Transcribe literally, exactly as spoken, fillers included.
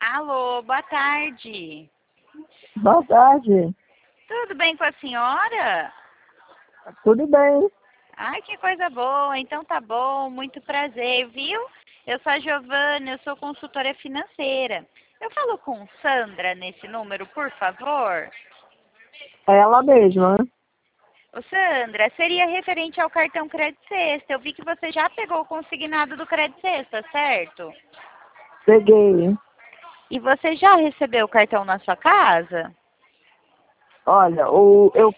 Alô, boa tarde. Boa tarde. Tudo bem com a senhora? Tudo bem? Ai, que coisa boa. Então tá bom, muito prazer, viu? Eu sou a Giovana, eu sou consultora financeira. Eu falo com Sandra nesse número, por favor? É ela mesma. Ô Sandra, seria referente ao cartão Crédito Sexta. Eu vi que você já pegou o consignado do Crédito Sexta, certo? Peguei. E você já recebeu o cartão na sua casa? Olha, o, eu